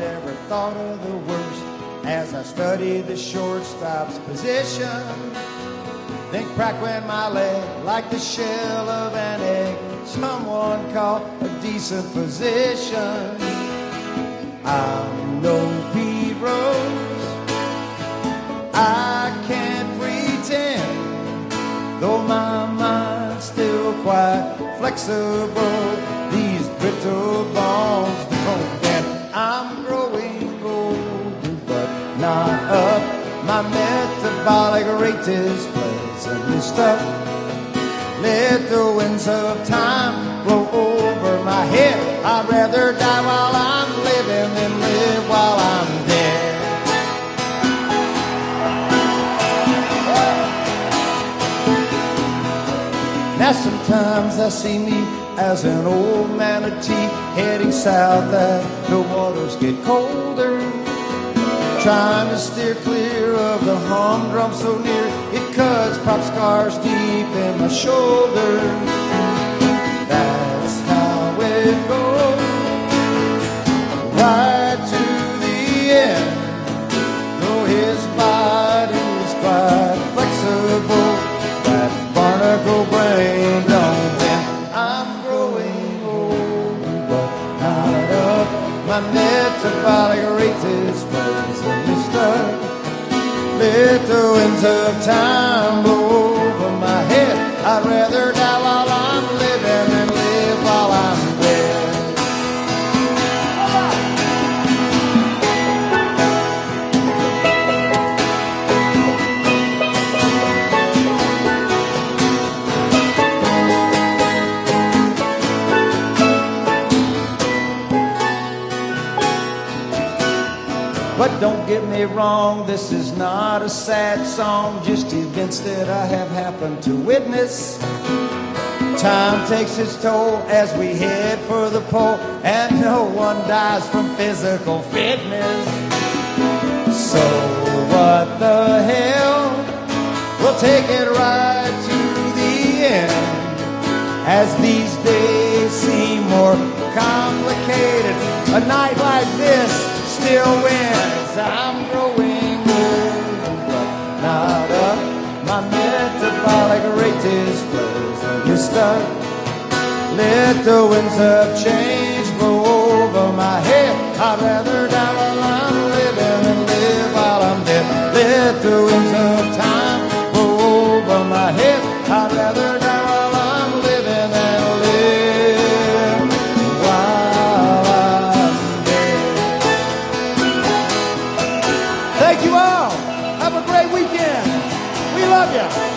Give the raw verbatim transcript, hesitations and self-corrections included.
never thought of the worst as I studied the shortstop's position. Then crack went my leg like the shell of an egg. Someone call a decent physician. I'm no Pete Rose, I can't pretend, though my mind's still quite flexible. These brittle bones don't bend. I'm growing older, but not up. My metabolic rate is pleasantly stuck. Let the winds of time blow over my head. I'd rather die while I'm living than live while I'm dead. Now sometimes I see me as an old manatee heading south as the waters get colder, trying to steer clear of the humdrum so near it cuts pop scars deep in my shoulder. That's how it goes, right to the end. Though his body's quite flexible, that barnacle brain don't bend. I'm growing older, but not up. My metabolic rate is pleasantly stuck. Let the winds of time blow over my head. I'd rather die while I'm living than live while I'm dead. But don't get me wrong, this is not a sad song, just events that I have happened to witness. Time takes its toll as we head for the pole, and no one dies from physical fitness. So what the hell, we'll take it right to the end, as these days seem more complicated. A night like this still wins. I'm growing old, but not up. My metabolic rate is pleasantly stuck. Let the winds of change blow over my head. I'd rather die while I'm living than live while I'm dead. Let the winds of time blow over my head. I'd rather die while I'm living than live while I'm dead. Thank you all. Have a great weekend. We love you.